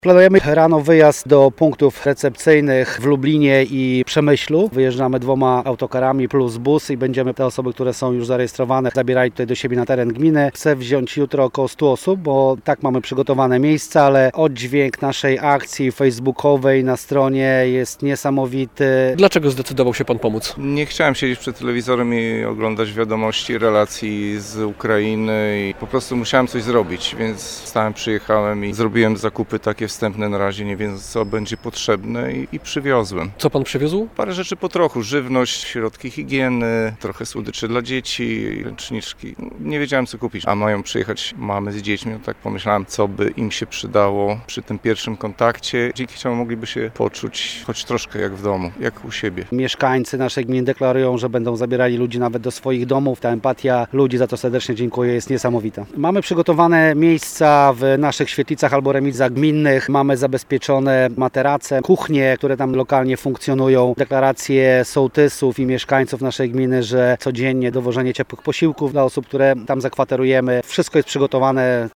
Planujemy rano wyjazd do punktów recepcyjnych w Lublinie i Przemyślu. Wyjeżdżamy 2 autokarami plus bus i będziemy te osoby, które są już zarejestrowane, zabierali tutaj do siebie na teren gminy. Chcę wziąć jutro około 100 osób, bo tak mamy przygotowane miejsca, ale oddźwięk naszej akcji facebookowej na stronie jest niesamowity. Dlaczego zdecydował się Pan pomóc? Nie chciałem siedzieć przed telewizorem i oglądać wiadomości, relacji z Ukrainy i po prostu musiałem coś zrobić, więc wstałem, przyjechałem i zrobiłem zakupy takie wstępne na razie, nie wiedząc co będzie potrzebne i przywiozłem. Co Pan przywiózł? Parę rzeczy po trochu, żywność, środki higieny, trochę słodyczy dla dzieci, ręczniczki. Nie wiedziałem co kupić, a mają przyjechać mamy z dziećmi, tak pomyślałem co by im się przydało przy tym pierwszym kontakcie, dzięki czemu mogliby się poczuć choć troszkę jak w domu, jak u siebie. Mieszkańcy naszej gminy deklarują, że będą zabierali ludzi nawet do swoich domów. Ta empatia ludzi, za to serdecznie dziękuję, jest niesamowita. Mamy przygotowane miejsca w naszych świetlicach albo remizach gminnych. Mamy zabezpieczone materace, kuchnie, które tam lokalnie funkcjonują. Deklaracje sołtysów i mieszkańców naszej gminy, że codziennie dowożenie ciepłych posiłków dla osób, które tam zakwaterujemy. Wszystko jest przygotowane.